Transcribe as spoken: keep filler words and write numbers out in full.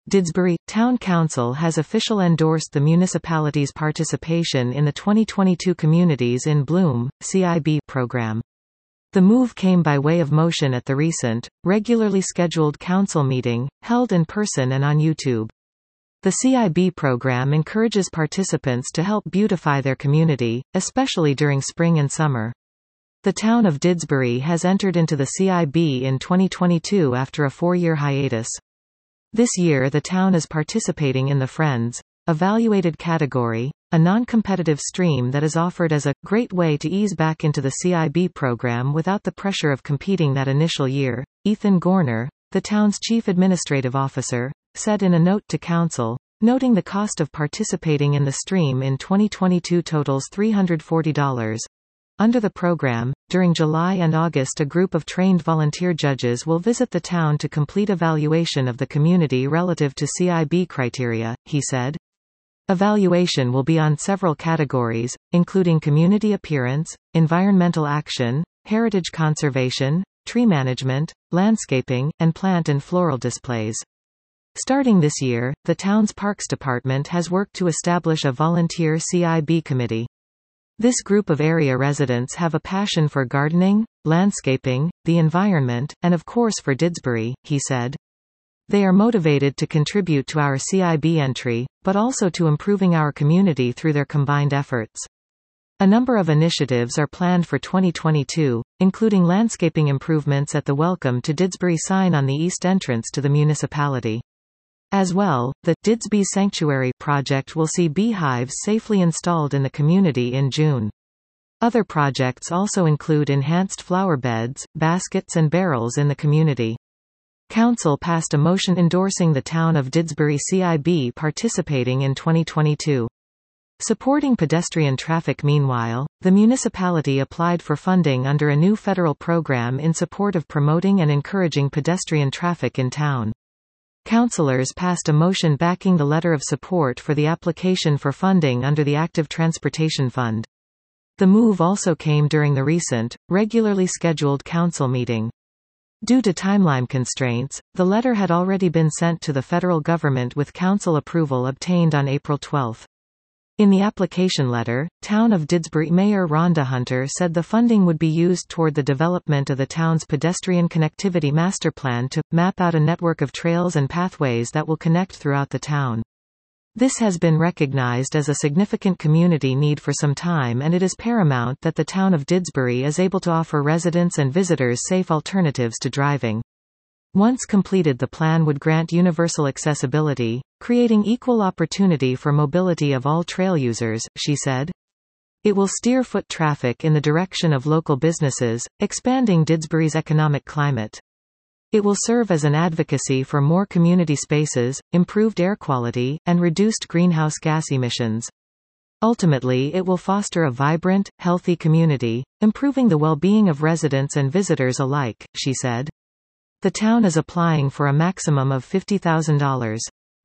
Didsbury Town Council has officially endorsed the municipality's participation in the twenty twenty-two Communities in Bloom (C I B) program. The move came by way of motion at the recent, regularly scheduled council meeting, held in person and on YouTube. The C I B program encourages participants to help beautify their community, especially during spring and summer. The town of Didsbury has entered into the C I B in twenty twenty-two after a four-year hiatus. This year the town is participating in the Friends Evaluated category, a non-competitive stream that is offered as a great way to ease back into the C I B program without the pressure of competing that initial year. Ethan Gorner, the town's chief administrative officer, said in a note to council, noting the cost of participating in the stream in twenty twenty-two totals three hundred forty dollars. Under the program, during July and August a group of trained volunteer judges will visit the town to complete evaluation of the community relative to C I B criteria, he said. Evaluation will be on several categories, including community appearance, environmental action, heritage conservation, tree management, landscaping, and plant and floral displays. Starting this year, the town's Parks Department has worked to establish a volunteer C I B committee. This group of area residents have a passion for gardening, landscaping, the environment, and of course for Didsbury, he said. They are motivated to contribute to our C I B entry, but also to improving our community through their combined efforts. A number of initiatives are planned for twenty twenty-two, including landscaping improvements at the Welcome to Didsbury sign on the east entrance to the municipality. As well, the Didsby Sanctuary project will see beehives safely installed in the community in June. Other projects also include enhanced flower beds, baskets and barrels in the community. Council passed a motion endorsing the town of Didsbury C I B participating in twenty twenty-two. Supporting pedestrian traffic. Meanwhile, the municipality applied for funding under a new federal program in support of promoting and encouraging pedestrian traffic in town. Councilors passed a motion backing the letter of support for the application for funding under the Active Transportation Fund. The move also came during the recent, regularly scheduled council meeting. Due to timeline constraints, the letter had already been sent to the federal government with council approval obtained on April twelfth. In the application letter, Town of Didsbury Mayor Rhonda Hunter said the funding would be used toward the development of the town's pedestrian connectivity master plan to map out a network of trails and pathways that will connect throughout the town. This has been recognized as a significant community need for some time, and it is paramount that the town of Didsbury is able to offer residents and visitors safe alternatives to driving. Once completed, the plan would grant universal accessibility, creating equal opportunity for mobility of all trail users, she said. It will steer foot traffic in the direction of local businesses, expanding Didsbury's economic climate. It will serve as an advocacy for more community spaces, improved air quality, and reduced greenhouse gas emissions. Ultimately, it will foster a vibrant, healthy community, improving the well-being of residents and visitors alike, she said. The town is applying for a maximum of fifty thousand dollars.